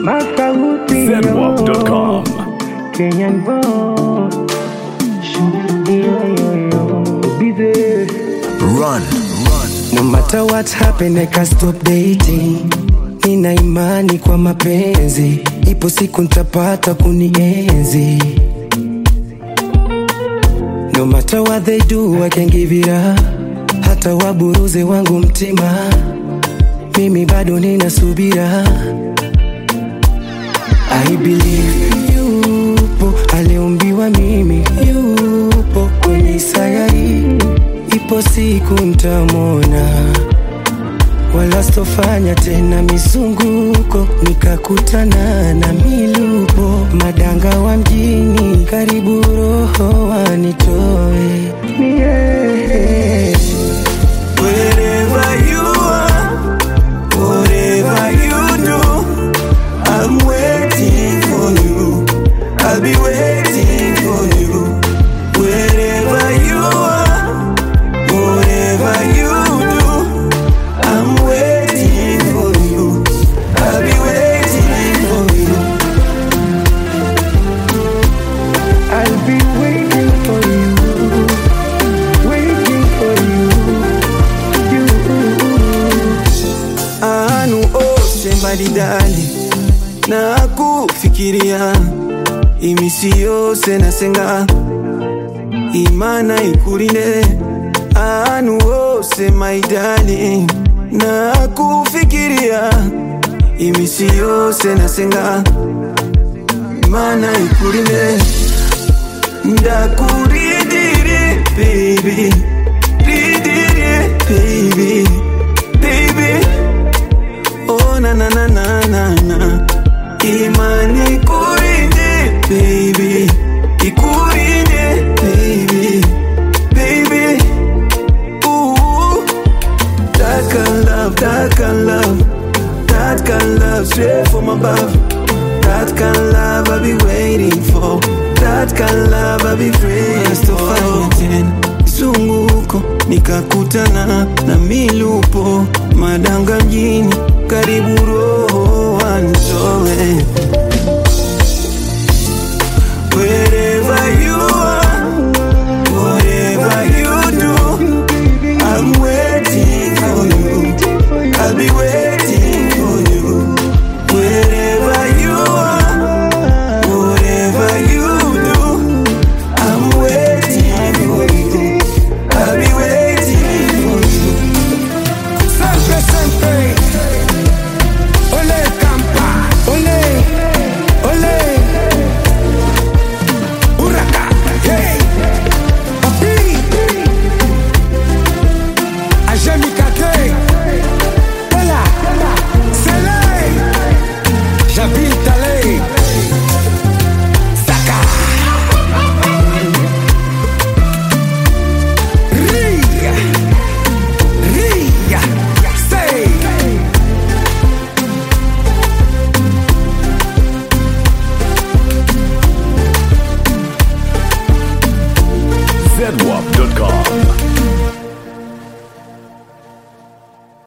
Zenwalk.com. Kenyan boy. Be there. Run. No matter what happen, I can't stop dating. Nina imani kwa mapenzi, ipo siku nitapata kunienzi. No matter what they do, I can give it up. Hata waburuze wangu mtima, mimi bado nina subira. I believe yupo aliumbiwa mimi, yupo kwenye sayari. Ipo siku nitamwona, wala sitofanya tena mizunguko, nikakutana na milupo. Madanga wa mjini, karibu roho wanitoe. Yeah. Wherever you are, whatever you do, I'm waiting for you. I'll be waiting for you. Wherever you are, whatever you do, I'm waiting for you. I'll be waiting for you. I'll be waiting for you. Waiting for you. Anu mbali dali na kufikiria imisi yose nasenga imana ikurinde. Anu my darling na kufikiria imisi yose nasenga imana ikurinde. Ndakuridire baby, ridire baby, baby. Oh na na na na na na, imani kurinde baby, ikurinde baby, baby. Ooh, that kind love, that kind love, that kind love straight from above. That kind love I'll be waiting for. That kind love I'll be praying for. Zunguko nikakutana na milupo, madanga mjini, karibu roho